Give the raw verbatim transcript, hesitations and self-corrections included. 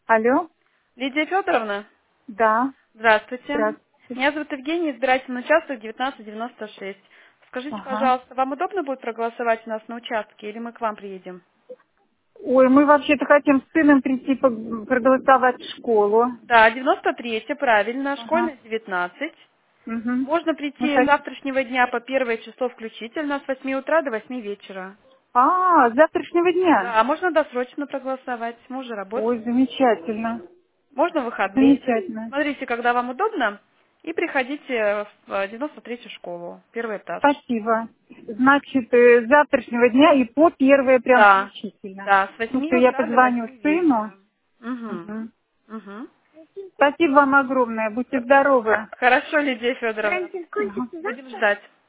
Алло? Лидия Федоровна, Да. здравствуйте. Здравствуйте. Меня зовут Евгений, избирательный участок девятнадцать девяносто шесть. Скажите, Ага. пожалуйста, вам удобно будет проголосовать у нас на участке или мы к вам приедем? Ой, мы вообще-то хотим с сыном прийти пог- проголосовать в школу. Да, девяносто третье, правильно, Ага. школьная девятнадцать. Угу. Можно Мы прийти с хот- завтрашнего дня по первое число включительно с восьми утра до восьми вечера. А, с завтрашнего дня. Да, а можно досрочно проголосовать, мы уже Ой, работаем. замечательно. Можно в выходные. Замечательно. Смотрите, когда вам удобно, и приходите в девяносто третью школу, первый этаж. Спасибо. Значит, э, с завтрашнего дня и по первое прям Да, включительно. да, с Ну восьми что, я утра до позвоню восьми сыну. вечера. Угу. Угу. Угу. Спасибо вам огромное. Будьте здоровы. Хорошо, Лидия Федоровна. Ага. Будем ждать.